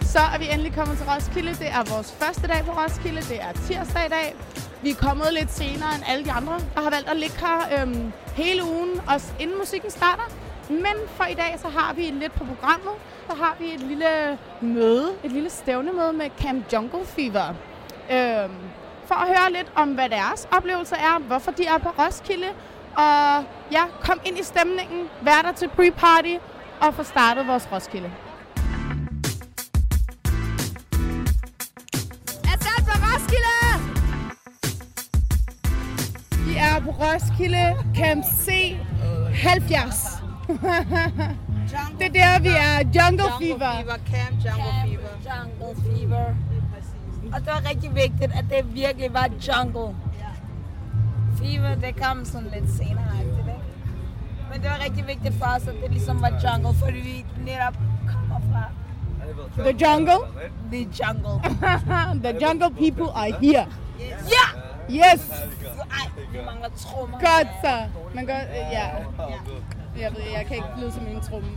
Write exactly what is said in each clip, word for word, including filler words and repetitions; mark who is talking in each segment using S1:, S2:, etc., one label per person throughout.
S1: Så er vi endelig kommet til Roskilde. Det er vores første dag på Roskilde. Det er tirsdag i dag. Vi er kommet lidt senere end alle de andre, der har valgt at ligge her øhm, hele ugen, også inden musikken starter. Men for i dag, så har vi lidt på programmet. Så har vi et lille møde, et lille stævnemøde med Camp Jungle Fever. Øhm, for at høre lidt om, hvad deres oplevelse er, hvorfor de er på Roskilde. Og ja, kom ind i stemningen, vær der til pre-party og få startet vores Roskilde. Vi er på Roskilde Camp C halvfjerds. Det er der, vi er. Jungle Fever.
S2: Camp Jungle Fever.
S3: Jungle Fever. Og det var rigtig vigtigt, at det virkelig var jungle. Fever, det kom sådan lidt senere. Men det var rigtig vigtigt for os, at det ligesom var jungle, fordi vi netop kommer fra
S1: The jungle?
S3: The jungle.
S1: The jungle people are here.
S3: Yes. Ja!
S1: Yes!
S3: Ej, vi mangler trommer.
S1: Godt så. Man gør, ja. Jeg ved, jeg kan ikke lyde som en tromme.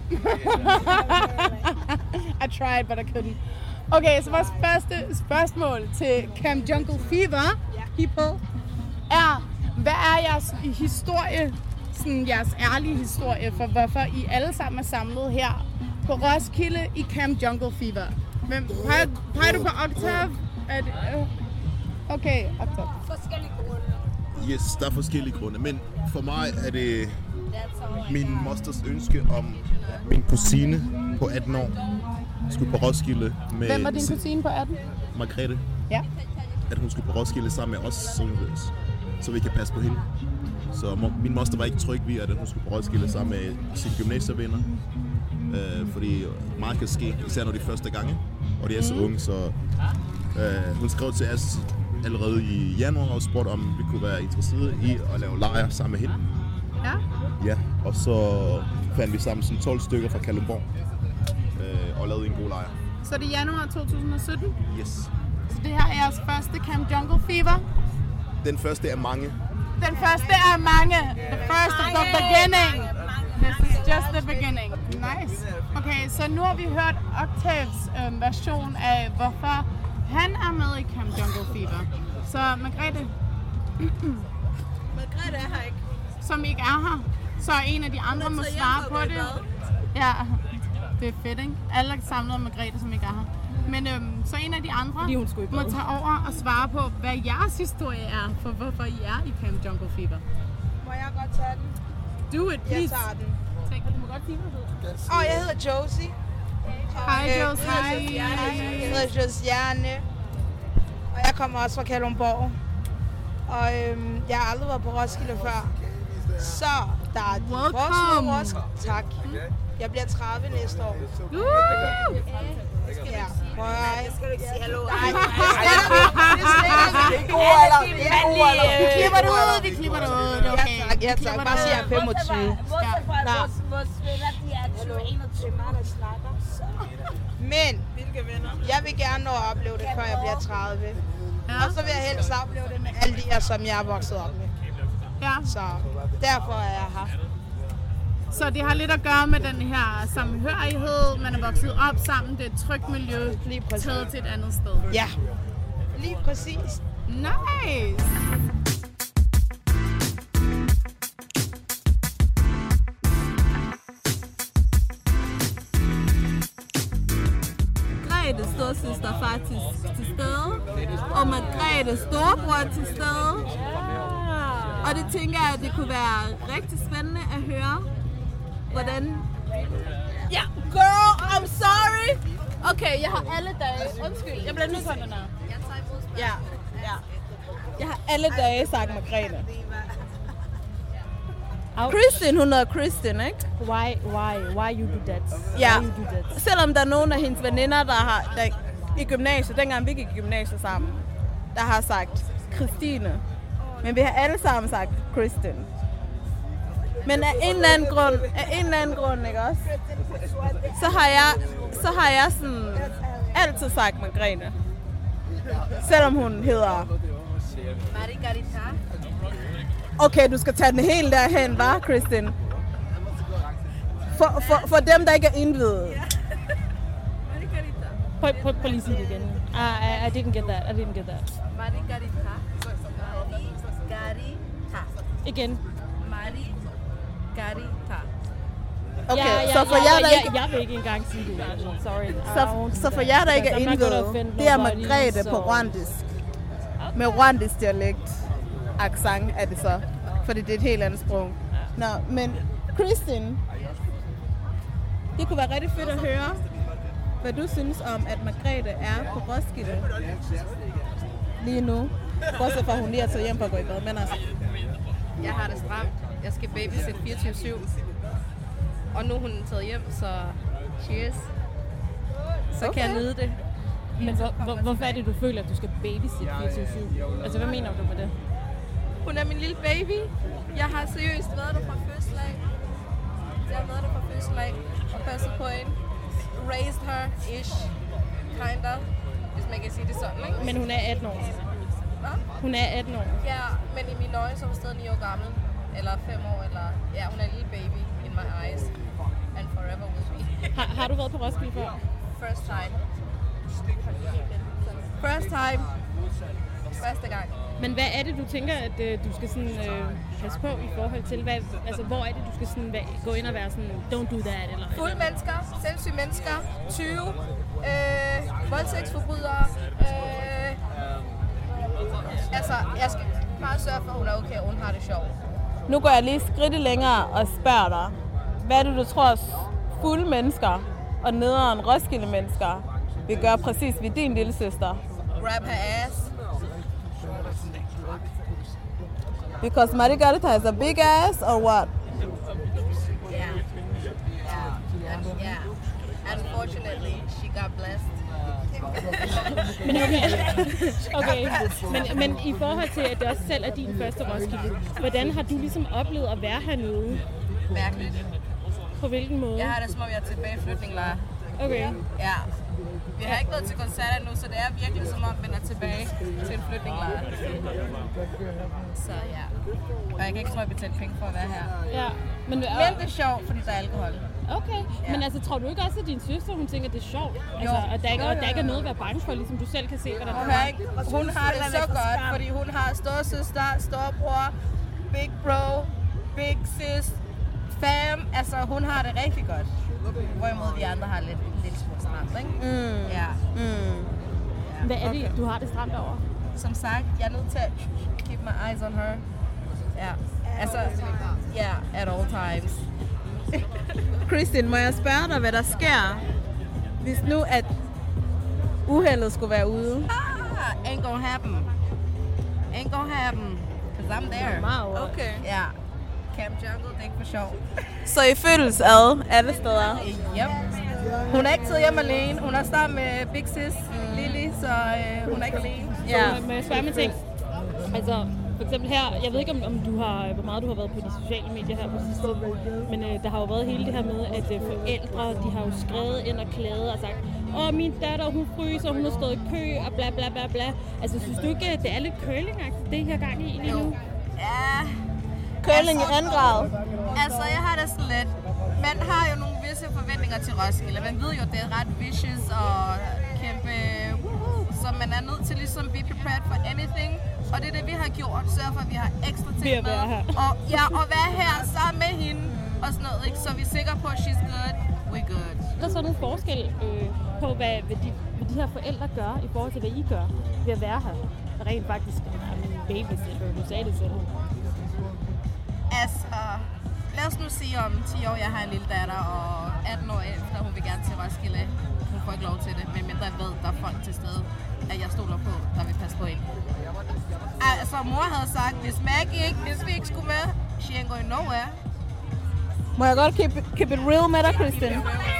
S1: I tried, but I couldn't. Okay, så vores første spørgsmål til Camp Jungle Fever people er, hvad er jeres historie, sådan jeres ærlige historie for, hvorfor I alle sammen er samlet her på Roskilde i Camp Jungle Fever? Hvem, peger, peger du på Octave? Er det, uh, okay, Octave.
S3: Forskellige grunde.
S4: Yes, der er forskellige grunde, men for mig er det min mosters ønske om min kusine på atten år skulle på Roskilde med...
S1: Hvem var din kusine på atten?
S4: Margrethe.
S1: Ja.
S4: At hun skulle på Roskilde sammen med os, så, så vi kan passe på hende. Så min moster var ikke tryg ved, at hun skulle på Roskilde sammen med sine gymnasievenner. Øh, fordi meget kan ske, især når de første gange, og de er så unge, så øh, hun skrev til os allerede i januar og spurgte, om vi kunne være interesserede i at lave lejr sammen med hende.
S1: Ja.
S4: Ja, og så fandt vi sammen sådan tolv stykker fra Kalundborg øh, og lavede en god lejr.
S1: Så det er januar to tusind og sytten?
S4: Yes.
S1: Så det her er jeres første Camp Jungle Fever?
S4: Den første er mange.
S1: Den første er mange. The first of the beginning. This is just the beginning. Nice. Okay, så nu har vi hørt Octaves øh, version af, hvorfor han er med i Camp Jungle Fever. Så Margrethe...
S2: Margrethe er her ikke.
S1: Som ikke er her. Så en af de andre må svare på det. Ja, det er fedt, ikke? Alle er samlet om Margrethe, som ikke er her. Men øhm, så en af de andre må tage over og svare på, hvad jeres historie er, for hvorfor I er i Camp Jungle Fever.
S2: Må jeg godt tage den?
S1: Do it, please.
S2: Jeg tager den.
S1: Tænk, du må godt sige, hvad du
S2: Åh, oh, jeg hedder Josie.
S1: Hej,
S2: øh,
S1: Josie. Hej.
S2: Jeg hedder Josiane. Og jeg kommer også fra Kalundborg. Og øhm, jeg har aldrig været på Roskilde før. Så der er de
S1: Welcome.
S2: Roskilde. Tak. Jeg bliver tredive næste år.
S1: Uh!
S2: Ja. Prøv at
S3: Jeg skal ikke sige hallo.
S2: Nej, det er god alder. Det er god alder.
S1: Vi klipper det ud, vi klipper det ud. Det er okay.
S2: Ja tak, ja tak. Bare sig, jeg er femogtyve.
S3: Bortset fra, at vores venner, de er tyve enogtyve.
S2: Men jeg vil gerne nå at opleve det, før jeg bliver tredive. Og så vil jeg helst opleve det med alle de her, som jeg er vokset op med.
S1: Ja.
S2: Så derfor er jeg her.
S1: Så det har lidt at gøre med den her samhørighed. Man er vokset op sammen. Det er et trygt miljø, taget til et andet sted.
S2: Ja, lige præcis.
S1: Nice!
S5: Margrethes storsøster faktisk til stede, og Margrethes storebror til stede. Og det tænker jeg, at det kunne være rigtig spændende at høre, hvordan... Ja, girl, I'm sorry! Okay, jeg har alle dage... Undskyld, jeg bliver nødt til den her. Ja, ja. Jeg har alle dage sagt Margrethe. Kristin, hun hedder Kristin, ikke?
S6: Why, why, why you do that?
S5: Ja,
S6: Why you do that?
S5: selvom der er nogen af hendes veninder, der har der, i gymnasiet, dengang vi gik i gymnasiet sammen, der har sagt Christine. Men vi har alle sammen sagt Kristin. Men af en eller anden grund, af en eller anden grund, ikke også? Så har jeg, så har jeg sådan altid sagt Margrethe. Selvom hun hedder...
S3: Margarita.
S5: Okay, du skal tage den helt derhen, hva', Kristin? For, for, for dem, der ikke er indvidet.
S6: Prøv, prøv, prøv lige at sige det igen. I, I, I didn't get that. I didn't get that.
S5: Margarita. Margarita.
S6: Igen.
S5: Margarita.
S7: Okay,
S6: ja, ja,
S7: så for
S6: ja,
S7: jer, der
S6: ja,
S7: ikke...
S6: Jeg vil ikke engang sige det. Altså. Sorry.
S7: Så, så for jer, der ikke er indgået, det er Margrethe på rwandisk. Med rwandisk dialekt. Accent er det så. Fordi det er et helt andet sprog. Nå, men Kristin, det kunne være rigtig fedt at høre, hvad du synes om, at Margrethe er på Roskilde lige nu. Bortset fra, at hun lige er taget hjem på at gå i bad. Men altså...
S8: Jeg har det stramt. Jeg skal babysitte fireogtyve syv. Og nu er hun taget hjem, så cheers. Så okay. Kan jeg nyde det.
S6: Men hvor, hvor, hvorfor er det, du føler, at du skal babysitte fireogtyve syv? Altså, hvad mener du med det?
S8: Hun er min lille baby. Jeg har seriøst været der fra fødsel af. Jeg har været der fra fødsel af og passet på hende. Raised her, ish. Kinda. Hvis man kan sige det sådan, ikke?
S6: Men hun er atten år.
S8: Hva?
S6: Hun er atten år.
S8: Ja, men i mine øjne så er hun stadig ni år gammel. Eller fem år, eller... Ja, hun er en lille baby in my eyes. And forever will be.
S6: Har, har du været på Roskilde før?
S8: First time. First time. Første gang.
S6: Men hvad er det, du tænker, at øh, du skal sådan, øh, passe på i forhold til? Hvad, altså, hvor er det, du skal sådan, hvad, gå ind og være sådan, don't do that? Eller,
S8: Fulde mennesker, sindssyge mennesker, tyve, øh, voldtægtsforbrydere. Øh, altså, jeg skal bare sørge for, at hun er okay, og hun har det sjovt.
S7: Nu går jeg lige skridt længere og spørger dig. Hvad er det, du tror, fulde mennesker og nederen Roskilde mennesker vil gøre præcis ved din lille søster?
S8: Grab her ass.
S7: Because Margarita has a big ass, or what?
S8: Yeah. Yeah. And, yeah. Unfortunately, she got blessed.
S6: men okay, okay. Men, men i forhold til, at det også selv er din første Roskilde, hvordan har du ligesom oplevet at være hernede?
S8: Mærkeligt.
S6: På hvilken måde?
S8: Jeg har det som om, jeg er tilbage i flytninglejr.
S6: Okay.
S8: Ja. Vi har ikke været til koncerter nu, så det er virkelig som om, man er tilbage til en flytninglejr. Så ja. Og jeg kan ikke tro, at jeg betaler penge for at være her.
S6: Ja. Men,
S8: Men det er sjovt, fordi der er alkohol.
S6: Okay. Ja. Men altså, tror du ikke også, at din søster, hun tænker, at det er sjovt? Altså,
S8: jo.
S6: Og der, ikke, og der ikke er noget at være bange for, ligesom du selv kan se, hvordan
S8: det er. Hun har det så godt, fordi hun har storesøster, storebror, big bro, big sis, fam. Altså, hun har det rigtig godt. Hvorimod vi andre har lidt, lidt små stramt, ikke?
S7: Mm.
S8: Ja.
S7: Mm.
S6: Ja. Hvad er det, du har det stramt over?
S8: Som sagt, jeg er nødt til at keep my eyes on her. Ja. Altså, ja, yeah, at all times.
S7: Kristin, må jeg spørge dig, hvad der sker, hvis nu at uheldet skulle være ude?
S8: Ah, ain't gonna happen. Ain't gonna happen. Cause I'm there.
S7: Okay.
S8: Ja. Yeah. Camp Jungle, det er ikke for sjov.
S7: Så I følges ad alle steder?
S8: Yep. Hun er ikke taget hjem alene. Hun er sammen med Big Sis, mm. Lily, så øh, hun er ikke alene.
S6: Ja. Så må jeg spørge mig ting? Altså, for eksempel her, jeg ved ikke, om, om du har, hvor meget du har været på de sociale medier her på sidste tid, men øh, der har jo været hele det her med, at øh, forældre, de har jo skrevet ind og klaget og sagt, åh, min datter, hun fryser, hun har stået i kø og bla bla bla bla. Altså, synes du ikke, det er lidt curling-agtigt, det her gang i lige nu?
S8: Ja.
S7: Curling i anden grad.
S8: Altså, jeg har det sådan lidt. Man har jo nogle visse forventninger til Roskilde. Man ved jo, det er ret vicious og kæmpe woohoo. Så man er nødt til ligesom be prepared for anything. Og det er det, vi har gjort. Sørg for, at vi har ekstra ting med. Og, ja, og være her sammen med hende og sådan noget, ikke? Så vi er sikre på, at she's good, we're good.
S6: Der er så nogle forskel øh, på, hvad, hvad, de, hvad de her forældre gør i forhold til, hvad I gør ved at være her. Rent faktisk er min babysitter, du sagde det selv.
S8: Altså, lad os nu sige om ti år, jeg har en lille datter, og atten år efter, hun vil gerne til Roskilde. Hun får ikke lov til det, men mindre jeg ved, der er folk til stede, at jeg stoler på, der vil passe på hende. Altså, mor havde sagt, hvis Maggie ikke, hvis vi ikke skulle med, she ain't going nowhere.
S7: Må jeg godt keep it, keep it real med dig, Kristin?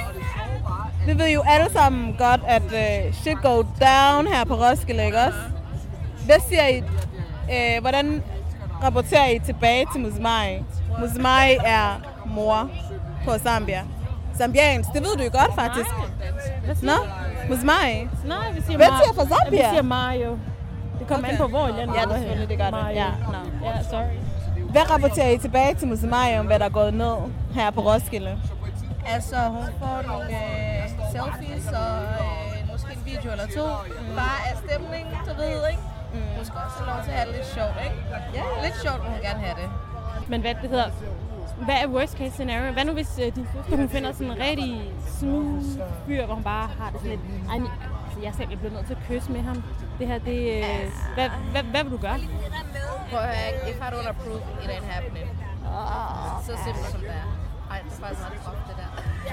S7: Vi ved jo alle sammen godt, at uh, shit go down her på Roskilde, ikke også? Hvad siger I? Uh, hvordan rapporterer I tilbage til Muzimai? Muzimai er mor på Zambia. Zambiansk, det ved du jo godt faktisk. Nå? Muzimai?
S6: Nej, vi siger
S7: Hvad siger fra Zambia?
S6: Vi siger Mario. Det kommer okay. An på, hvor i landet.
S7: Ja, det er selvfølgelig, det gør det. Ja, no.
S6: Ja, sorry.
S7: Hvad rapporterer I tilbage til Muzimai om, hvad der er gået ned her på Roskilde?
S8: Altså, hun får nogle øh, selfies og øh, måske en video eller to, mm. bare af stemningen, du ved, ikke? Mm. Hun skal også have lov til at have det lidt sjovt, ikke? Ja, lidt sjovt må hun gerne have det.
S6: Men hvad det hedder, hvad er worst case scenario? Hvad nu hvis uh, din søster, hun finder sådan en rigtig smooth fyr, hvor hun bare har det sådan lidt, ej, altså, jeg selv bliver nødt til at kysse med ham. Det her, det, uh, hvad, hvad, hvad vil du gøre?
S8: Prøv at høre, if I don't approve, it ain't happening. Oh, så simpelt som det er. Ej, det er faktisk ret groft, det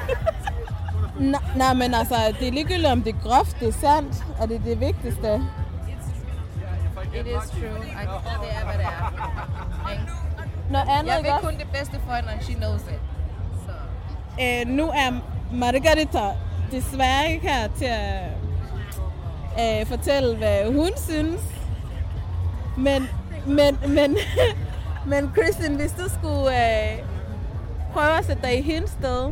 S8: der.
S7: Nej, men altså, det er ligegyldigt om det er groft, det er sandt, og det er det vigtigste.
S8: It is true. I, det er, hvad det er. Ikke?
S7: Noget andet,
S8: jeg vil kun det bedste for hende, and she knows it. Så.
S7: Æ, nu er Margarita desværre ikke her til at øh, fortælle, hvad hun synes. Men, men, men, men Kristin, hvis du skulle øh, prøve at sætte dig i hendes sted,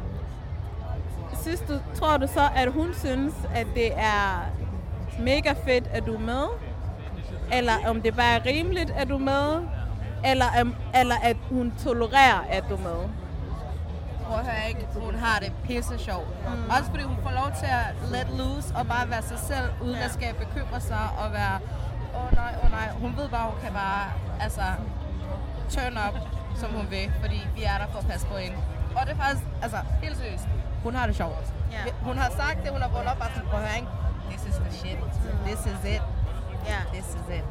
S7: synes du, tror du så, at hun synes, at det er mega fedt, at du er med? Eller om det bare er rimeligt, at du er med? Eller, um, eller at hun tolererer, at du er med?
S8: Prøv at høre, ikke? Hun har det pisse sjovt. Mm. Også fordi hun får lov til at let loose og bare være sig selv, uden at skal bekymre sig og være, åh oh, nej, åh oh, nej. Hun ved bare, hun kan bare, altså, turn up, som hun vil, fordi vi er der for at passe på hende. Og det er faktisk, altså, helt seriøst. Hun har det sjovt. Yeah. Hun har sagt det, hun har vundet op bare sådan, prøv at høre, ikke? This is the shit. This is it. Yeah, this is it.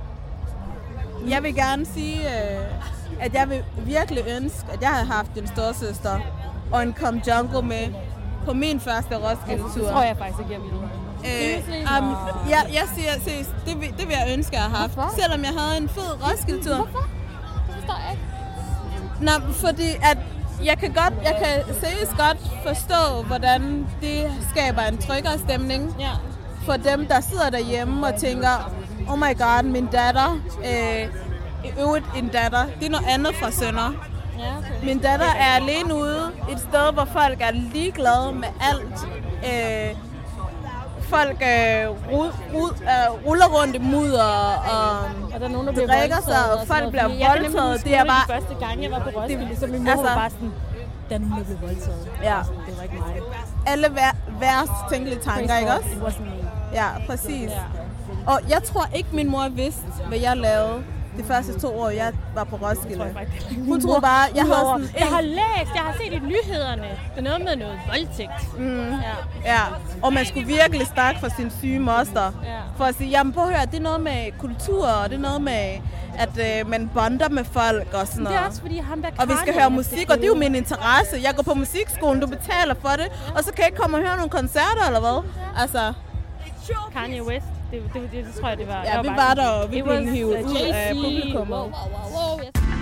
S7: Jeg vil gerne sige, at jeg vil virkelig ønske, at jeg havde haft en storsøster og en Come Jungle med på min første Roskilde-tur.
S6: Det tror jeg faktisk ikke, jeg ville.
S7: Øh, um, jeg, jeg siger seriøst, det, vil, det vil jeg ønske, at jeg havde haft.
S6: Hvorfor?
S7: Selvom jeg havde en fed Roskilde-tur.
S6: Hvorfor? Det forstår jeg ikke.
S7: Nå, fordi at jeg kan godt, jeg kan seriøst godt forstå, hvordan det skaber en tryggere stemning.
S6: Ja.
S7: For dem, der sidder derhjemme og tænker, oh my god, min datter, øh, i øvrigt en datter, det er noget andet fra sønner.
S6: Ja, okay.
S7: Min datter er alene ude et sted, hvor folk er ligeglade med alt. Øh, folk øh, rud, rud, øh, ruller rundt i mudder og,
S6: og der er nogen, der bliver
S7: drikker sig, og folk bliver voldtaget.
S6: Det er bare... De første gang, jeg var på Roskilde, det, så min mor altså, var bare sådan, der er nogen, der bliver voldtaget.
S7: Ja.
S6: Det var ikke mig.
S7: Alle vær, værst tænkelige tanker, ikke også?
S6: It wasn't me.
S7: Ja, præcis. Ja. Og jeg tror ikke, min mor vidste, hvad jeg lavede de første to år, jeg var på Roskilde. Hun troede bare, jeg havde sådan...
S6: Jeg har læst, jeg har set i nyhederne. Det er noget med noget voldtægt.
S7: Mm. Ja. Ja, og man skulle virkelig snakke for sin syge moster. Ja. For at sige, jamen prøv at høre, det er noget med kultur, og det er noget med, at øh, man bonder med folk og sådan noget.
S6: Det er også fordi, ham der
S7: og vi skal høre musik, og det er jo min interesse. Jeg går på musikskolen, du betaler for det, og så kan jeg ikke komme og høre nogle koncerter, eller hvad? Altså...
S6: Kanye West. Det, det, det, det tror jeg, det var.
S7: Ja,
S6: jeg
S7: vi
S6: var,
S7: var der, og vi blev hivet
S6: uh,
S7: ud af publikum.
S6: Wow, wow, wow, wow.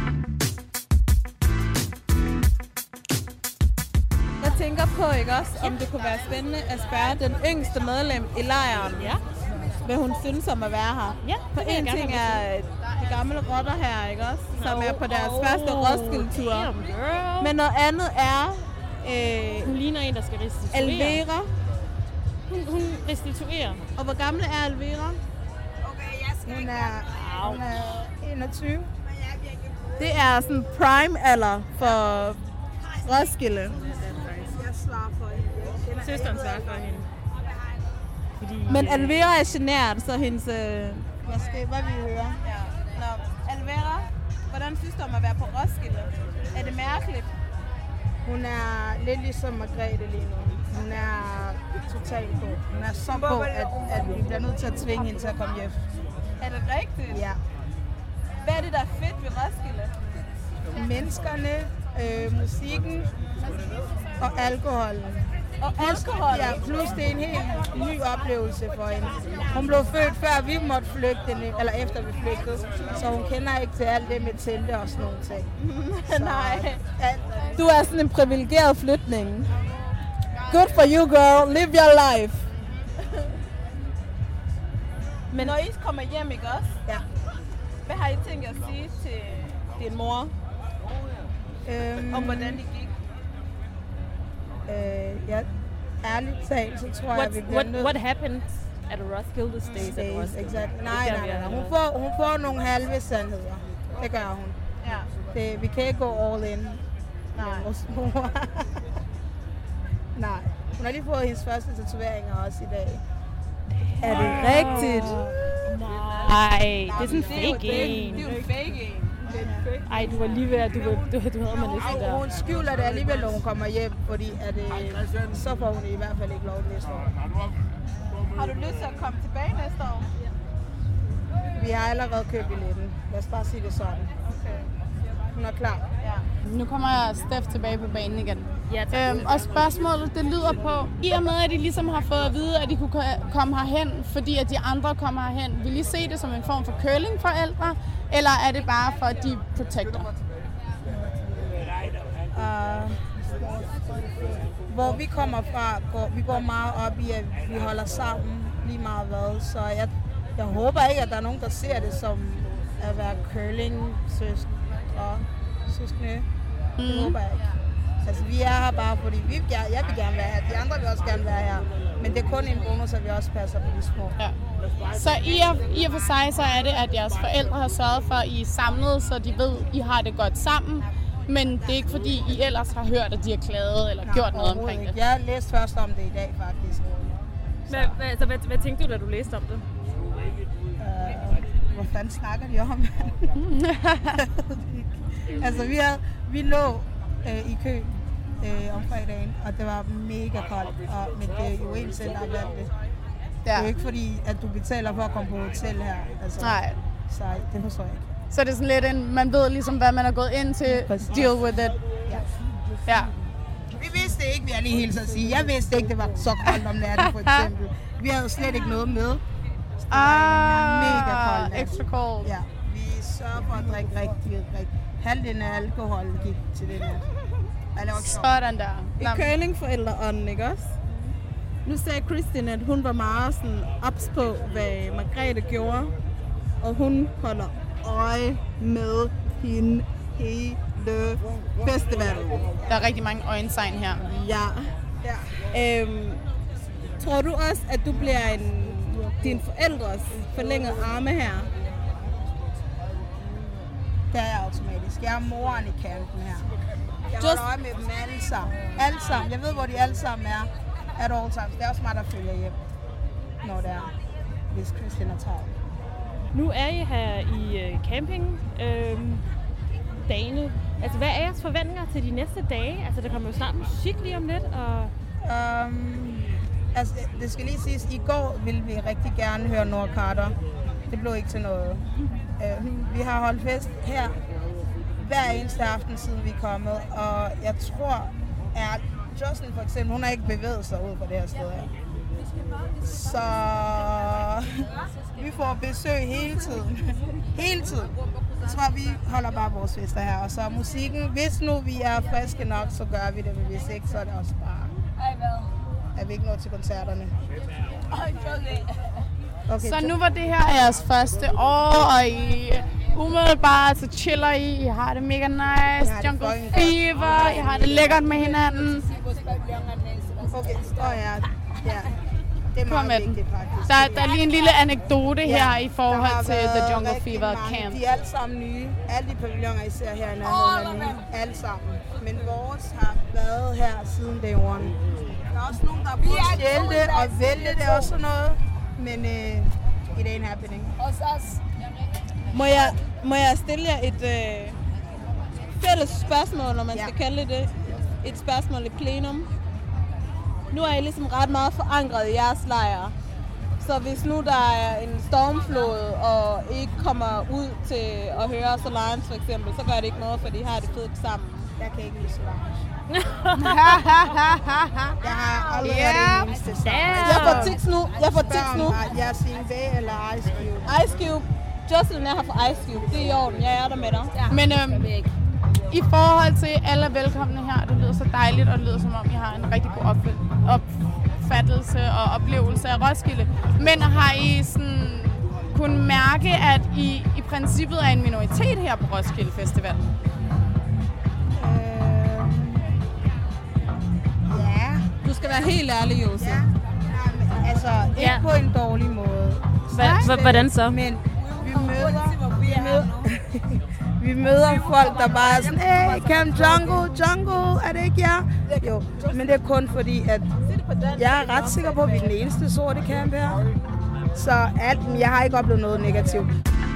S7: Jeg tænker på, ikke også, om det kunne være spændende at spørge den yngste medlem i lejren,
S6: ja.
S7: hvad hun synes om at være her.
S6: Ja,
S7: for en ting er de gamle rotter her, ikke også, som oh, er på deres oh, første Roskilde-tur. Men noget andet er...
S6: Øh, hun ligner en, der skal restituere.
S7: Elvira.
S6: Hun, hun restituerer.
S7: Og hvor gammel er Elvira?
S2: Hun er, hun er enogtyve.
S7: Det er sådan prime alder for Roskilde.
S2: Jeg svarer for hende.
S6: Søsteren svarer for hende.
S7: Fordi, men Elvira er genert, så hendes... Øh...
S2: Hvad skal hvad vi høre?
S7: Ja. Nå, Elvira, hvordan synes du om at være på Roskilde? Er det mærkeligt?
S2: Hun er lidt ligesom Margrethe lige nu. Hun er totalt på. Hun er så på, at, at vi bliver nødt til at tvinge hende til at komme hjem.
S7: Er det rigtigt?
S2: Ja.
S7: Hvad er det, der er fedt ved Roskilde?
S2: Menneskerne, øh, musikken og alkoholen.
S7: Og alkohol?
S2: Ja, plus det er en helt ny oplevelse for hende. Hun blev født før vi måtte flygte, eller efter vi flygtede, så hun kender ikke til alt det med telte og sådan nogle ting.
S7: Nej. Du er sådan en privilegeret flytning. Good for you, girl. Live your life. Men når I kommer hjem, ikke også?
S2: Ja.
S7: Hvad har I tænkt at sige til din mor?
S2: Øhm,
S7: om hvordan det gik?
S2: Øh, ja, ærligt talt, så tror
S6: what,
S2: jeg, vi bliver
S6: what,
S2: nødt...
S6: What happened at Roskilde stays,
S2: stays
S6: at Roskilde?
S2: Exactly. Nej, nej, nej. Hun får, hun får nogle halve sandheder. Det gør hun.
S7: Ja.
S2: Det, vi kan ikke gå all in. Nej. Vores mor. Nej. Hun har lige fået hendes første tatoveringer også i dag.
S7: Er det rigtigt?
S6: Nej, det er sådan en fake en.
S2: Det er jo en fake en.
S6: Ej, du var lige ved at du, du, du havde mig næsten der.
S2: Hun skjuler det alligevel, når hun kommer hjem, fordi at, øh, så får hun i hvert fald ikke lov næste år.
S7: Har du lyst til at komme tilbage næste år?
S2: Vi har allerede købt billetten. Lad os bare sige det sådan.
S7: Okay.
S2: Hun er klar.
S7: Ja.
S1: Nu kommer jeg Steff tilbage på banen igen.
S6: Ja, tak.
S1: Øhm, og spørgsmålet, det lyder på, i og med at de ligesom har fået at vide, at de kunne komme herhen, fordi at de andre kommer herhen, vil I se det som en form for curlingforældre, eller er det bare for, at de protector?
S2: Uh, hvor vi kommer fra, går, vi går meget op i, at vi holder sammen lige meget hvad, så jeg, jeg håber ikke, at der er nogen, der ser det som at være curling-søskende og søskende. Det
S1: Mm.
S2: håber jeg ikke. Altså, vi er her bare, fordi vi vil gerne, jeg vil gerne være her, de andre vil også gerne være her. Men det er kun en bonus, at vi også passer på de små.
S1: Ja. Så i og, i og for sig, så er det, at jeres forældre har sørget for, at I er samlet, så de ved, at I har det godt sammen. Men det er ikke fordi, I ellers har hørt, at de har klaget eller
S2: Nej,
S1: gjort noget omkring
S2: ikke.
S1: det.
S2: Jeg læste først om det i dag, faktisk.
S6: Hvad, hvad, altså, hvad, hvad tænkte du, da du læste om det?
S2: Uh, hvor fanden snakker de om? Altså, vi, havde, vi lå øh, i kø øh, om fredagen, og det var mega koldt. Og, men det er jo en selv, der har valgt det. Ja. Det er jo ikke fordi, at du betaler for at komme på hotel her. Altså,
S1: Nej.
S2: Så det forstår jeg ikke.
S1: Så det er sådan lidt en, man ved ligesom, hvad man er gået ind til,
S2: Præcis.
S1: deal with it.
S2: Ja.
S1: Ja.
S2: Vi vidste ikke, vil jeg lige helt så sige. Jeg vidste ikke, det var så koldt om natten, for eksempel. Vi havde slet ikke noget med. Så det var en mega kold nat.
S1: Extra cold.
S2: Ja, vi sørger for at drikke rigtig, rigtig. Halvdelen af alkohol gik til det der.
S1: Sådan der.
S7: I curlingforældreånden, ikke også? Nu sagde Kristin, at hun var meget sådan ops på, hvad Margrethe gjorde. Og hun holder øje med hende hele festivalen.
S1: Der er rigtig mange øjentegn her.
S7: Ja. ja. Øhm, tror du også, at du bliver en, din forældres forlængede arme her?
S2: Det er jeg automatisk. Jeg er moren i campen her. Jeg holder øje med dem alle sammen. Alle sammen. Jeg ved, hvor de alle sammen er at all times. Det er også mig, der følger hjem, når det er, hvis Kristin er travlt.
S6: Nu er I her i øh, camping øh, dagene. Altså, hvad er jeres forventninger til de næste dage? Altså, der kommer jo snart musik lige om lidt, og...
S2: Um, altså, det skal lige siges, i går ville vi rigtig gerne høre Nora Carter. Det blev ikke til noget. Uh, vi har holdt fest her hver eneste aften, siden vi er kommet, og jeg tror, at Justin for eksempel, hun har ikke bevæget sig ud på det her sted her. Så vi får besøg hele tiden. Hele tiden. Jeg tror, vi holder bare vores fester her. Og så musikken, hvis nu vi er friske nok, så gør vi det, men hvis ikke, så er det også bare... Er vi ikke nået til koncerterne?
S1: Okay, så nu var det her jeres første år, og I umiddelbart så chiller I, I har det mega nice, Jungle Fever, I har det lækkert med hinanden.
S2: Okay, oh ja, ja. Det er
S1: Kom
S2: meget vigtigt, faktisk.
S1: Der, der er lige en lille anekdote
S2: ja,
S1: her i forhold til The Jungle Fever
S2: mange.
S1: Camp.
S2: De er alle sammen nye. Alle de pavilloner, I ser her i nærheden, er nye. Alle sammen. Men vores har været her siden day one. Der er også nogen, der har prøvet at stjæle det og vælge det og sådan noget. Men uh, it ain't happening.
S7: Må jeg, må jeg stille jer et øh, fælles spørgsmål, når man ja. skal kalde det et spørgsmål i plenum? Nu er I ligesom ret meget forankret i jeres lejr. Så hvis nu der er en stormflod, og I ikke kommer ud til at høre Solange for eksempel, så gør det ikke noget, for de har det fedt sammen.
S2: Jeg kan ikke lide Solange. Jeg har aldrig
S1: yeah.
S2: hørt en eneste sang.
S7: Jeg får tics nu. Jeg får tics nu.
S2: Yasin Bey eller Ice Cube.
S7: Ice Cube. Jocelyn er her for Ice Cube. Det er i orden. Jeg er der med dig.
S1: Ja. Men øhm, i forhold til alle velkomne her, det lyder så dejligt, og det lyder som om, I har en rigtig god opfattelse og oplevelse af Roskilde. Men har I sådan kunnet mærke, at I i princippet er en minoritet her på Roskilde Festival?
S7: Du skal være helt ærlig, Jose.
S2: Ja. Jamen, altså, ikke ja. på en dårlig måde.
S6: Hva, hvordan så?
S2: Men vi møder, vi møder, vi møder folk, der bare er sådan, hey, Camp Jungle, Jungle, er det ikke jer? Jo, men det er kun fordi, at jeg er ret sikker på, at vi er den eneste sorte camp her. Så alt, jeg har ikke oplevet noget negativt.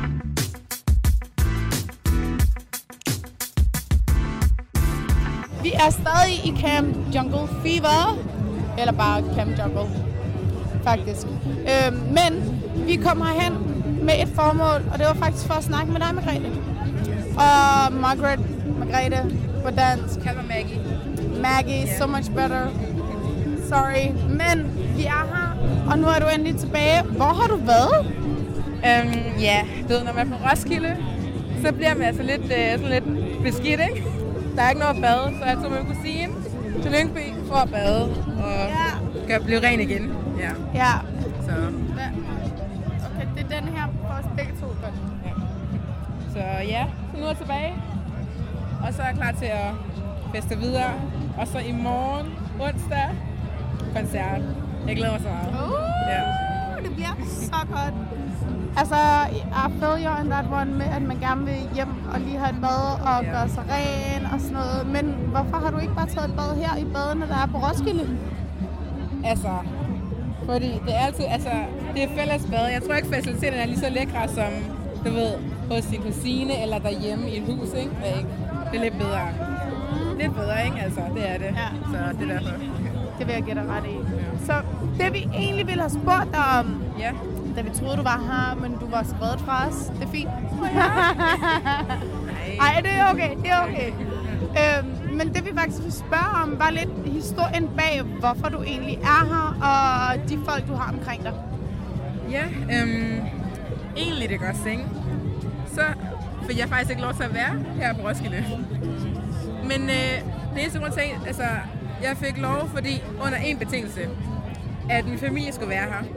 S1: Vi er stadig i Camp Jungle Fever, eller bare Camp Jungle, faktisk. Øhm, men vi kom herhen med et formål, og det var faktisk for at snakke med dig, Margrethe. Og Margaret, Margrethe på dansk.
S9: Kald mig Maggie.
S1: Maggie, yeah. So much better. Sorry. Men vi er her, og nu er du endelig tilbage. Hvor har du været?
S9: Um, ja, du ved, når man er på Roskilde, så bliver man altså lidt, øh, sådan lidt beskidt, ikke? Der er ikke noget at bade, så jeg tog med min kusine til Lyngby for at bade og ja. Gøre blive ren igen. Ja.
S1: Ja.
S9: Så.
S1: Okay, det er den her for os begge to.
S9: Ja. Så ja, så nu er jeg tilbage. Og så er jeg klar til at feste videre. Og så i morgen, onsdag, koncert. Jeg glæder mig så meget.
S1: Uh,
S9: ja.
S1: Det bliver så godt. Altså, I feel you on that one med, at man gerne vil hjem og lige have et bad og yeah. gøre sig ren og sådan noget. Men hvorfor har du ikke bare taget et bad her i badene, der er på Roskilde?
S9: Altså, fordi det er altid, altså, det er fælles bad. Jeg tror ikke, faciliteterne er lige så lækre som, du ved, hos din kusine eller derhjemme i et hus, ikke? Det er lidt bedre. Mm. Lidt bedre, ikke? Altså, det er det. Ja. Så det er derfor.
S1: Det vil jeg gætte ret i. Ja. Så det vi egentlig ville have spurgt dig om,
S9: ja.
S1: Da vi troede, du var her, men du var skrevet fra os. Det er fint. Nej, det er okay. Det er okay. øhm, men det vi faktisk vil spørge om, var lidt historien bag, hvorfor du egentlig er her, og de folk, du har omkring dig.
S9: Ja, øhm, egentlig det godt, ikke? Så fik jeg faktisk ikke lov til at være her på Roskilde. Men øh, det eneste grund til, altså, jeg fik lov, fordi under en betingelse, at min familie skulle være her.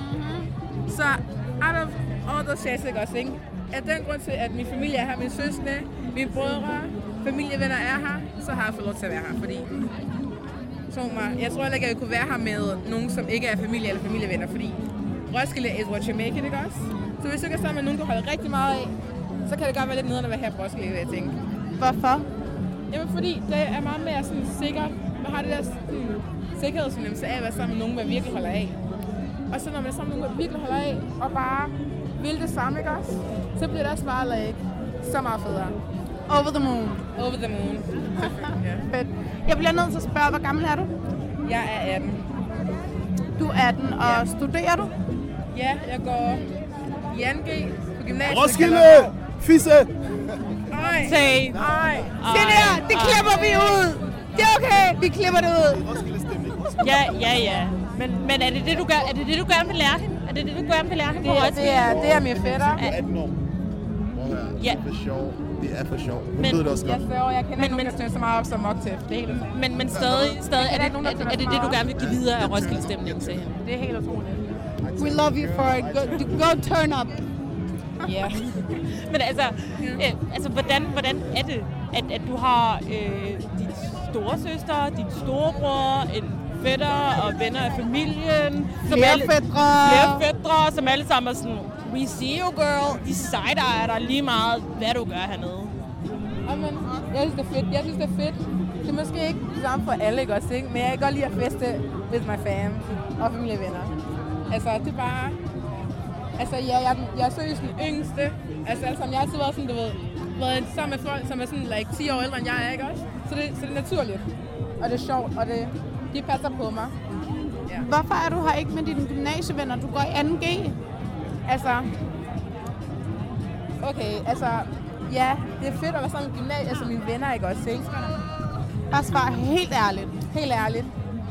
S9: Så out of all those shades, ikke også, ikke? Af den grund til, at min familie er her, mine søskende, mine brødre, familievenner er her, så har jeg fået lov til at være her, fordi tro mig, jeg tror heller ikke, at jeg kunne være her med nogen, som ikke er familie eller familievenner, fordi Roskilde is what you make it, ikke også? Så hvis du ikke er sammen med nogen, du holder rigtig meget af, så kan det godt være lidt nederen at være her på Roskilde, vil jeg tænke.
S1: Hvorfor?
S9: Jamen fordi det er meget mere sådan sikkert. Man har det der sådan, sikkerhedsfornemmelse af at være sammen med nogen, man virkelig holder af. Og så når man er sammen med nogen, man virkelig holder af, og bare vil det samme, ikke også? Så bliver det også bare like, så meget federe.
S1: Over the moon.
S9: Over the moon.
S1: Ja. Fedt. Jeg bliver nødt til at spørge, hvor gammel er du?
S9: Jeg er atten.
S1: Du er atten, og ja. Studerer du?
S9: Ja, jeg går i anden G på gymnasiet.
S4: Roskilde! Fisse!
S9: Ej!
S1: Say!
S9: Ej!
S1: Se der! Det klipper vi ud! Det er okay! Vi klipper det ud!
S6: Ja, ja, ja. Men, men er det det, du gør, er det det, du gerne vil lære hende? Er det det, du gerne vil lære hende på Roskilde?
S9: Det er, det er min fætter.
S4: Du er atten år. Ja. Det er for sjov. Det er for sjov. Hun ved det også godt.
S9: Jeg, jeg kender men, ikke nogen, der støtter så meget op som Octave. Det er helt utroligt.
S6: Men, men stadig, stadig er, det, er, det, er det det, du gerne vil give videre af Roskilde-stemningen til hende?
S9: Det er helt utroligt.
S1: We love you for it. Go, go turn up.
S9: Ja. Yeah.
S6: Men altså, øh, altså hvordan, hvordan er det, at, at du har øh, din storesøster, din storebror, en fætter og venner af familien. Som
S1: flere
S6: alle,
S1: fædre.
S6: Flere fædre, som alle sammen er sådan, we see you girl, de side-ejer dig lige meget, hvad du gør hernede.
S9: Amen, jeg synes det er fedt, jeg synes det er fedt. Det er måske ikke det samme for alle, ikke også, ikke? Men jeg kan godt lide at feste with my fam og familievenner. Altså, det er bare... Altså, ja, jeg, jeg er seriøst den yngste. Altså, altså, jeg har altid været sådan, du ved, været sammen med folk, som er sådan, like, ti år ældre end jeg er, ikke også? Så det, så det er naturligt. Og det er sjovt, og det, de passer på mig.
S1: Ja. Hvorfor er du her ikke med dine gymnasievenner? Du går i anden G.
S9: Altså... Okay, altså... Ja, det er fedt at være sammen med gymnasie, altså mine venner, ikke også, ikke?
S1: Bare svar helt ærligt.
S9: Helt ærligt.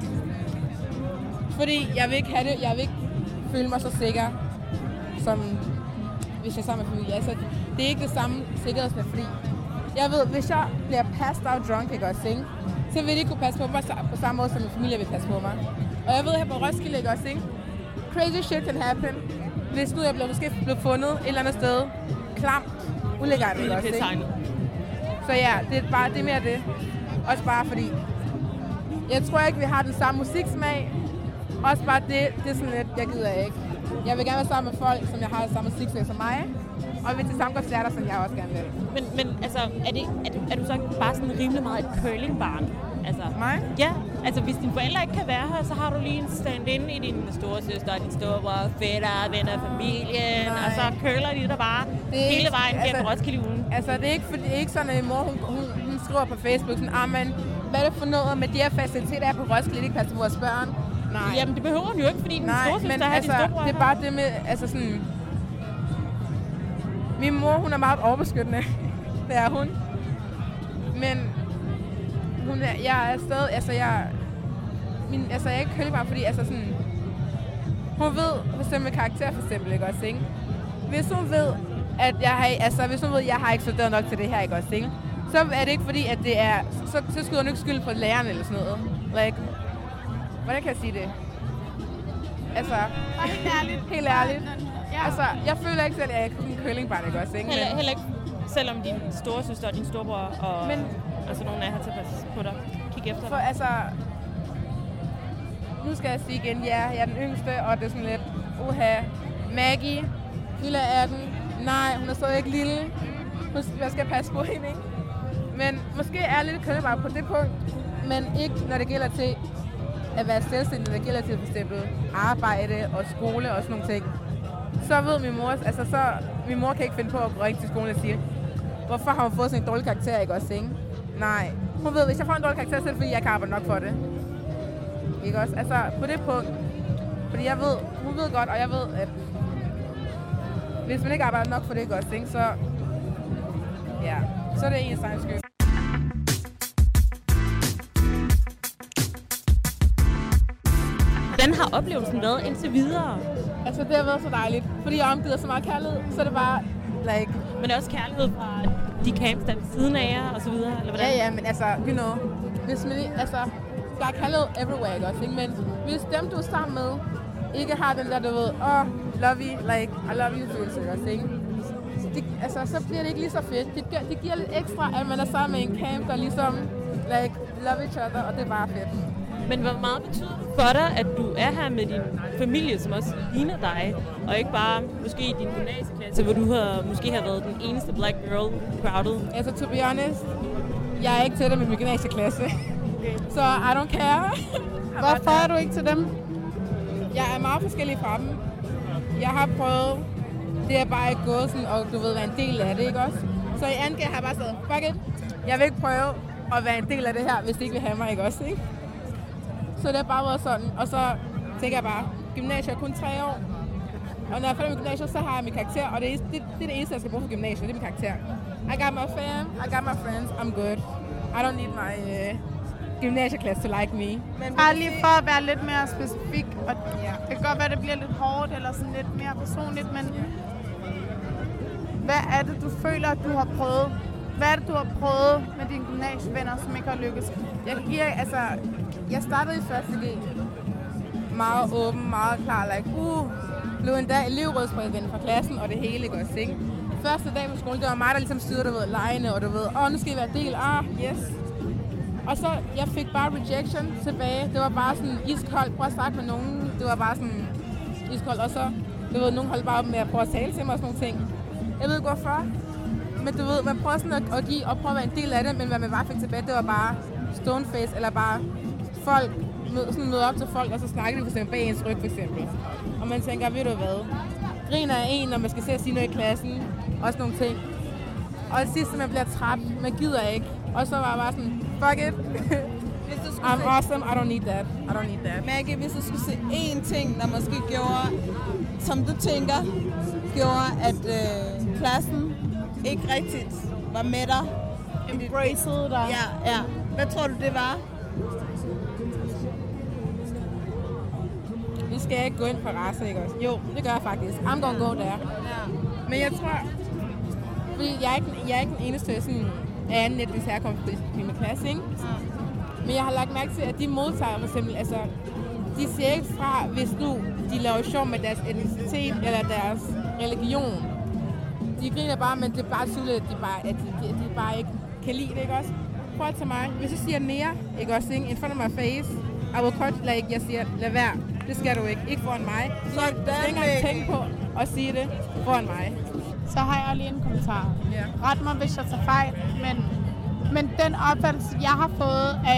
S9: Fordi jeg vil ikke have det, jeg vil ikke føle mig så sikker, som hvis jeg er sammen med familie. Altså, det er ikke det samme sikkerhedsnet, fordi jeg ved, hvis jeg bliver passed out drunk, ikke også, ikke? Så vil de ikke kunne passe på mig på samme måde, som min familie vil passe på mig. Og jeg ved her på Roskilde, ikke også, ikke? Crazy shit can happen. Hvis nu jeg bliver måske blevet fundet et eller andet sted, klamt, ulækkert, ikke også, ikke? Så ja, det er bare det er mere det. Også bare fordi, jeg tror ikke, vi har den samme musiksmag. Også bare det, det er sådan lidt, jeg gider ikke. Jeg vil gerne være sammen med folk, som jeg har samme musiksmag som mig. Og vi til samme koncerter, som jeg også gerne vil.
S6: Men, men altså, er, det, er, du, er du så bare sådan rimelig meget et curlingbarn? Altså,
S9: mig?
S6: Ja. Altså, hvis dine forældre ikke kan være her, så har du lige en stand-in i din storesøster, din storebror, fætter, venner af familien, Nej. og så køler de der bare hele ikke, vejen gennem altså, Roskilde-ugen.
S9: Altså, det er ikke, for, det er ikke sådan, at mor, hun, hun, hun skriver på Facebook sådan, ah, men hvad er det for noget med de her faciliteter, der er på Roskilde, ikke passer på vores børn? Nej.
S6: Jamen, det behøver hun jo ikke, fordi din storesøster har
S9: altså,
S6: din storebror.
S9: Det er bare det med, altså sådan... Min mor, hun er meget overbeskyttende. Det er hun. Men hun er, jeg er stadig, altså jeg, min, altså jeg er ikke kølig bare fordi, altså sådan, hun ved for eksempel karakter for eksempel, ikke også, ikke? Hvis hun ved, at jeg har, altså hvis hun ved, at jeg har ikke studeret nok til det her, ikke også, ikke? Så er det ikke fordi, at det er, så, så skyder hun ikke skyld på læreren eller sådan noget. Like, hvordan kan jeg sige det? Altså,
S1: helt ærligt.
S9: Helt ærligt. Ja. Altså, jeg føler ikke selv, at jeg er en køllingbarn, ikke også, ikke?
S6: Heller, heller ikke, selvom din storesøster og din storebror og men, altså nogen er her til at passe på dig. Kig efter
S9: for,
S6: dig.
S9: Altså, nu skal jeg sige igen, ja, jeg er den yngste, og det er sådan lidt, uha, Maggie, lille atten, nej, hun er så ikke lille, jeg skal passe på hende, ikke? Men måske er jeg lidt køllingbarn på det punkt, men ikke når det gælder til at være selvstændig, når det gælder til for eksempel arbejde og skole og sådan nogle ting. Så ved min mor, altså så, min mor kan ikke finde på at gå ind til skolen og sige, hvorfor har hun fået sådan en dårlig karakter, ikke også, ikke? Nej. Hun ved, hvis jeg får en dårlig karakter, så er det fordi, jeg kan arbejde nok for det. Ikke også? Altså, på det punkt. Fordi jeg ved, hun ved godt, og jeg ved, at hvis man ikke arbejder nok for det, ikke også, ikke? Så, ja, så er det ens egen skyld.
S6: Hvordan har oplevelsen været indtil videre?
S9: Altså, det har været så dejligt. Fordi jeg omgiver så meget kærlighed, så er det bare, like...
S6: Men det er også kærlighed fra de camps, der er ved siden af jer, og så videre, eller hvordan?
S9: Ja, ja, men altså, you know, hvis man, altså, der er kærlighed everywhere, ikke også, ikke? Men hvis dem, du er sammen med, ikke har den der, du ved, oh, love you, like, I love you, følelse, ikke også, ikke? Det, altså, så bliver det ikke lige så fedt. Det, det giver lidt ekstra, at man er sammen med en camp, der ligesom, like, love each other, og det er bare fedt.
S6: Men hvor meget betyder det for dig, at du er her med din familie, som også ligner dig, og ikke bare måske i din gymnasieklasse, hvor du har, måske har været den eneste black girl crowded?
S9: Altså, to be honest, jeg er ikke til det med min gymnasieklasse, okay. Så I don't care.
S1: Hvorfor er du ikke til dem?
S9: Jeg er meget forskellig fra dem. Jeg har prøvet, det er bare ikke gået sådan, og du ved, være en del af det, ikke også? Så i anden G har jeg bare sagt, fuck it, jeg vil ikke prøve at være en del af det her, hvis de ikke vil have mig, ikke også, ikke? Så det har bare været sådan, og så tænker jeg bare, gymnasiet er kun tre år. Og når jeg er færdig med gymnasiet, så har jeg min karakter, og det er det, det, er det eneste, jeg skal bruge for gymnasiet, det er min karakter. I got my fam, I got my friends, I'm good. I don't need my uh, gymnasieklasse to like me.
S1: Men bare lige for at være lidt mere specifik, og ja. Det kan godt være, det bliver lidt hårdt, eller sådan lidt mere personligt, men hvad er det, du føler, at du har prøvet? Hvad er det, du har prøvet med dine gymnasievenner, som ikke har lykkes?
S9: Jeg kan give altså, jeg startede i første G. Meget åben, meget klar, like, uh, blev endda elevrådspræsident fra klassen, og det hele, ikke også, ikke? Første dag på skolen, det var mig, der ligesom styrede, du ved, lejene, og du ved, åh, oh, nu skal I være del, ah, yes. Og så, jeg fik bare rejection tilbage, det var bare sådan iskoldt, prøv at snakke med nogen, det var bare sådan iskoldt, og så, du ved, nogen holdt bare op med at prøve at tale til mig og sådan nogle ting. Jeg ved ikke hvorfor, men du ved, man prøver sådan at, at give og prøve at være en del af det, men hvad man bare fik tilbage, det var bare stoneface, eller bare folk, mød, sådan møde op til folk, og så snakker de for eksempel bag ens ryg, for eksempel. Og man tænker, ved du hvad, griner af en, når man skal se at sige noget i klassen, og sådan nogle ting. Og det sidste, man bliver træt, man gider ikke. Og så var jeg bare sådan, fuck it. I'm se... awesome, I don't need that. I don't need that.
S7: Maggie, hvis du skulle se én ting, der måske gjorde, som du tænker, gjorde, at øh, klassen ikke rigtigt var med dig.
S1: Embraced dig.
S7: Ja, ja. Hvad tror du, det var?
S9: Nu skal jeg ikke gå ind på race, ikke også? Jo, det gør jeg faktisk. I'm gonna go there. Ja. Men jeg tror, fordi jeg er ikke, jeg er ikke den eneste sådan, af anden etnisk herkomst i min klasse, ikke? Ja. Men jeg har lagt mærke til, at de modtager for eksempel, altså, de ser ikke fra, hvis nu de laver sjov med deres etnicitet eller deres religion. De griner bare, men det er bare tydeligt, at de bare, at de, de, de bare ikke kan lide det, ikke også? Prøv at tage mig. Hvis jeg siger nære, ikke også, ikke? In front of my face, I will cut, like, jeg siger, lad være. Det skal du ikke. Ikke foran mig. Så jeg skal ikke engang tænke på at sige det foran mig.
S1: Så har jeg lige en kommentar.
S9: Yeah.
S1: Ret mig, hvis jeg tager fejl, men, men den opfattelse, jeg har fået af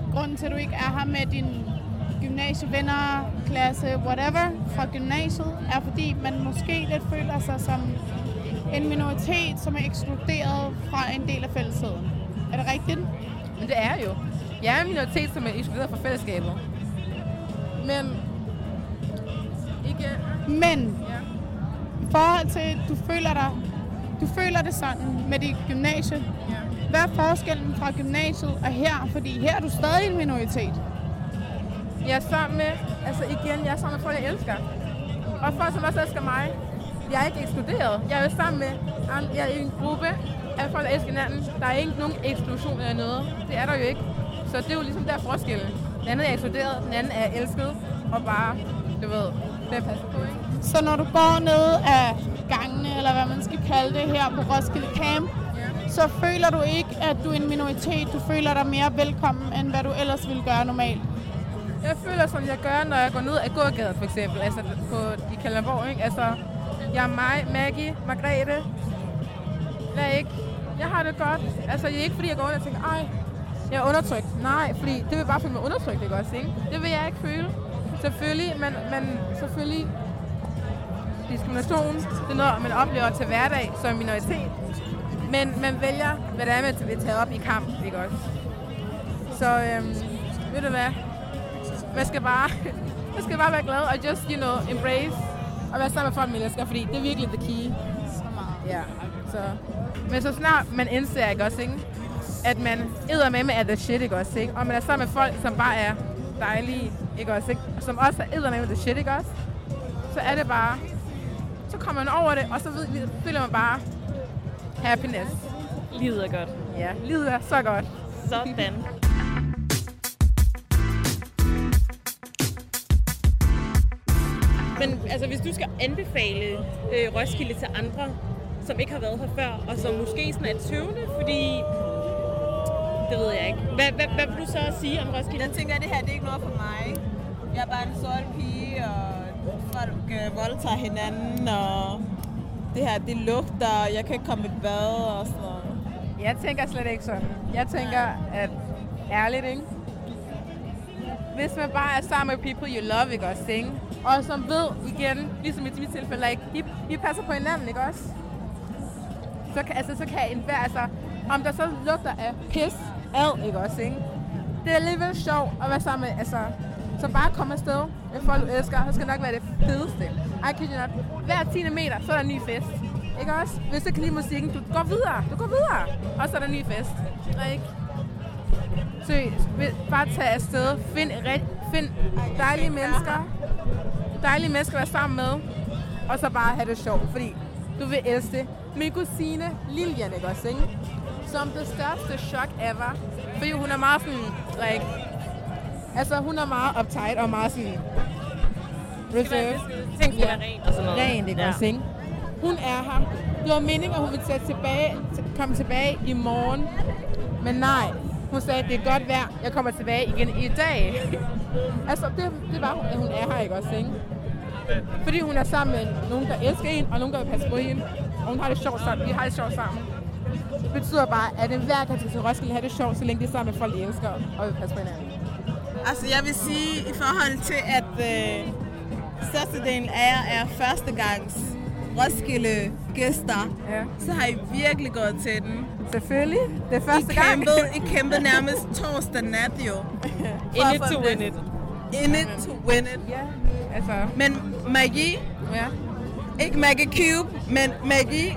S1: grunden til, at du ikke er her med dine gymnasievenner, klasse, whatever, fra gymnasiet, er fordi man måske lidt føler sig som en minoritet, som er ekskluderet fra en del af fællesheden. Er det rigtigt?
S9: Men det er jo. Jeg er en minoritet, som er ekskluderet fra fællesskabet. Men... Ikke...
S1: Men... Ja. I forhold til, du føler dig... Du føler det sådan med dit gymnasie. Ja. Hvad er forskellen fra gymnasiet og her? Fordi her er du stadig en minoritet.
S9: Jeg er sammen med... Altså igen, jeg er sammen med folk, jeg elsker. Og folk, som også elsker mig. Jeg er ikke ekskluderet. Jeg er jo sammen med... Jeg er i en gruppe af folk, der elsker hinanden. Der er ikke nogen eksklusion eller noget. Det er der jo ikke. Så det er jo ligesom der forskellen. Den anden er ekskluderet, den anden er elsket. Og bare, du ved, det er passet på, ikke?
S1: Så når du går ned af gangene, eller hvad man skal kalde det her på Roskilde Camp, yeah. så føler du ikke, at du er en minoritet. Du føler dig mere velkommen, end hvad du ellers ville gøre normalt.
S9: Jeg føler, som jeg gør, når jeg går ned ad gågaden, for eksempel. Altså på, i Kalundborg, ikke? Altså, jeg er mig, Maggie, Margrethe. Jeg er ikke... Jeg har det godt. Altså, det er ikke fordi, jeg går rundt og tænker, ej, jeg er undertrykt. Nej, fordi det vil bare føle mig undertrykt, ikke også, ikke? Det vil jeg ikke føle. Selvfølgelig, men, men selvfølgelig... Diskrimination, det er noget, man oplever til hverdag som minoritet. Men man vælger, hvad det er, man vil tage op i kamp, ikke også? Så, øhm, ved du hvad? Man skal bare, man skal bare være glad og just, you know, embrace og være sammen med folk, man elsker, fordi det er virkelig the key. Så meget. Ja, så. Men så snart man indser, ikke også, ikke? At man æder med med at the shit, ikke også, ikke? Og man er sammen med folk, som bare er dejlige, ikke også, ikke? Som også er æder med med the shit, ikke også? Så er det bare... Så kommer man over det, og så ved, føler man bare happiness.
S6: Livet er godt.
S9: Ja, livet er så godt.
S6: Sådan. Men altså, hvis du skal anbefale øh, Roskilde til andre, som ikke har været her før, og som måske sådan er tøvende, fordi... Det ved jeg ikke. Hvad, hvad, hvad vil du så sige om Roskilde?
S5: Jeg tænker, at det her det er ikke noget for mig. Jeg er bare en sort pige, og folk øh, voldtager hinanden, og det her, det lugter, jeg kan ikke komme i bad og sådan noget.
S9: Jeg tænker slet ikke sådan. Jeg tænker, at ærligt, ikke? Hvis man bare er sammen med people you love, ikke også, ikke? Og som ved, igen, ligesom i mit tilfælde, ikke? De, de passer på hinanden, ikke også? Så kan, altså, så kan en hver, altså, om der så lugter af pis, ad, ikke også, ikke? Det er alligevel sjovt at være sammen med, altså, så bare komme afsted med folk, du elsker, så skal nok være det fedeste. I kid you not. Hver tiende meter, så er der en ny fest. Ikke også? Hvis du kan lide musikken, du går videre, du går videre. Og så er der en ny fest. Ikke? Seriøst, bare tage afsted, find, find dejlige mennesker, dejlige mennesker at være sammen med, og så bare have det sjovt, fordi du vil elske det. Min kusine Lilian, ikke også, ikke? Som det største chok ever, fordi hun er meget sådan, like, altså hun er meget uptight og meget sådan reserved.
S6: Tænk på at ren og sådan noget.
S9: Ren, ikke også, ikke? Hun er her. Det var meningen, at hun ville tage tilbage, komme tilbage i morgen, men nej. Hun sagde, at det er godt vejr, jeg kommer tilbage igen i dag. Altså, det, det var, at hun er her, ikke også, ikke? Fordi hun er sammen med nogen, der elsker hende, og nogen, der vil passe på hende. Og hun har det sjovt sammen. Vi har det sjovt sammen. Det betyder bare, at enhver kan til Roskilde have det sjovt, så længe de er sammen med folk, de elsker, og vil passe på hinanden.
S5: Altså, jeg vil sige, i forhold til, at øh, størstedelen af jer er førstegangs Roskilde gæster, ja. Så har I virkelig gået til den.
S9: Selvfølgelig. Det er første
S5: I
S9: gang.
S5: kæmpede, I kæmpede nærmest torsdag nat, jo.
S6: In it to win it.
S5: In it to win it.
S9: Ja, altså.
S5: Men Maggie,
S9: ja.
S5: Ikke Maggie Cube, men Maggie.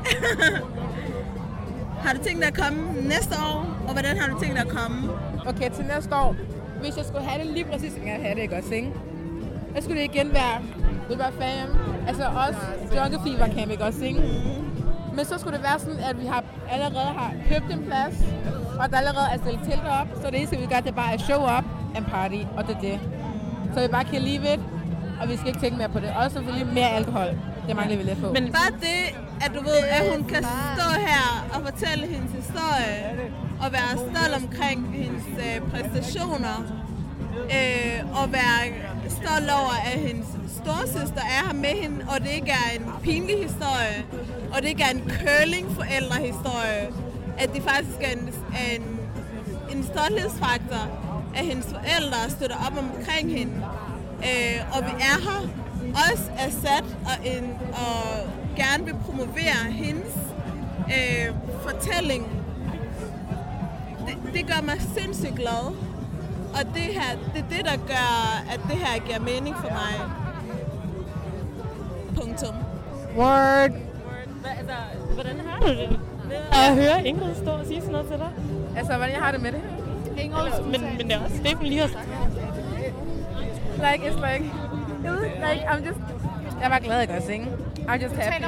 S5: Har du tænkt dig at komme næste år? Og hvordan har du tænkt dig at komme?
S9: Okay, til næste år. Hvis jeg skulle have det lige præcis, som jeg have det, ikke også, ikke? Jeg skulle det igen være, det var fam. Altså også Jungle Fever Camp, ikke også, ikke? Men så skulle det være sådan, at vi har allerede har købt en plads, og der allerede er stillet telt op, så det eneste, vi gør, det er bare at show up and party, og det er det. Så vi bare kan leave it, og vi skal ikke tænke mere på det. Og selvfølgelig mere alkohol. Det mangler vi lidt på.
S5: Men bare det, at du ved, at hun kan stå her og fortælle hendes historie, og være stolt omkring hendes øh, præstationer, øh, og være stolt over, at hendes storsøster er her med hende, og det ikke er en pinlig historie, og det ikke er en curling-forældrehistorie, at det faktisk er en, en, en stolthedsfaktor,
S7: at hendes forældre støtter op omkring hende. Øh, og vi er her også er sat og, en, og gerne vil promovere hendes øh, fortælling. Det, det gør mig sindssygt glad. Og det her, det er det, der gør, at det her giver mening for mig. Punktum.
S6: Word. Hva, altså, hvordan har du det med at høre Ingrid stå og sige sådan noget til dig?
S9: Altså, hvordan jeg har det med det?
S6: Eller, men, men det er også det, hun lige har sagt.
S9: Like, it's like, it was like, I'm just, jeg var glad, at jeg kan synge. I'm just happy.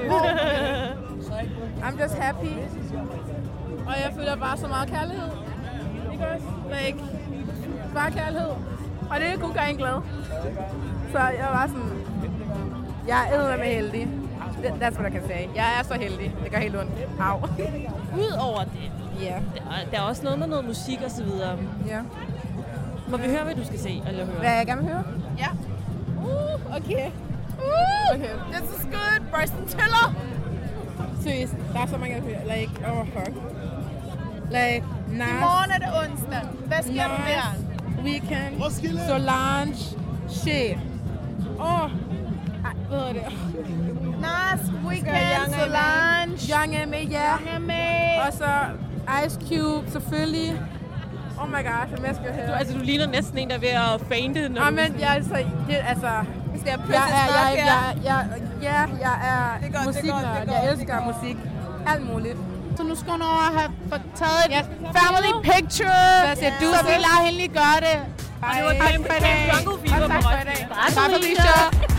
S9: I'm just happy. Og jeg føler bare så meget kærlighed. Ikke også? Like, bare kærlighed. Og det kunne gøre en glad. Så jeg var sådan, jeg er eddermame heldig. That's what I can say. Jeg er så heldig. Det gør helt ondt. Au.
S6: Udover det,
S9: yeah.
S6: der, der er også noget med noget musik og så videre.
S9: Ja. Yeah.
S6: Må vi høre, hvad du skal se eller høre?
S9: Hvad jeg gerne vil høre?
S6: Ja.
S9: Uh, okay. Uh, okay.
S7: This is good. Bryson Tiller.
S9: Seriøst, der er så mange, jeg vil høre. Like, oh fuck. Like, Nas.
S7: I morgen er det onsdag. Hvad sker der der?
S9: Weekend. Solange. Shit. Åh. Oh. Hvad hedder det?
S7: Nas, Weekend, Solange.
S9: Young M A, ja.
S7: Young M A.
S9: Og så Ice Cube, selvfølgelig. Oh my gosh, hvad skal jeg høre?
S6: Du, altså, du ligner næsten en, der er ved at fainte. Når
S9: ah,
S6: du...
S9: men jeg, altså, det, altså...
S7: Skal jeg
S9: jeg er, jeg, jeg, jeg, ja, jeg er musiknørd. Jeg elsker musik. Alt muligt.
S1: Så nu skal hun over og have taget et
S9: yes.
S1: family picture,
S9: Hvad siger du?
S1: så vi lader hende lige gøre det.
S6: Og det var Camp Jungle Fever på Roskilde.
S1: Tak for Felicia.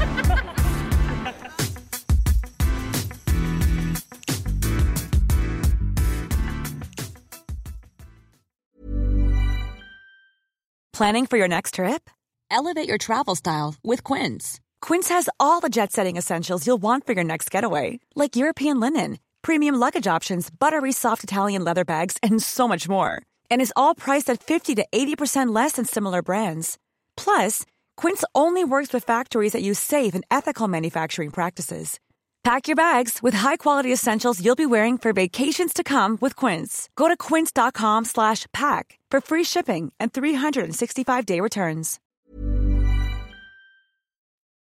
S10: Planning for your next trip? Elevate your travel style with Quince. Quince has all the jet-setting essentials you'll want for your next getaway, like European linen, premium luggage options, buttery soft Italian leather bags, and so much more. And is all priced at fifty to eighty percent less than similar brands. Plus, Quince only works with factories that use safe and ethical manufacturing practices. Pack your bags with high-quality essentials you'll be wearing for vacations to come with Quince. Go to quince.com slash pack for free shipping and three sixty-five day returns.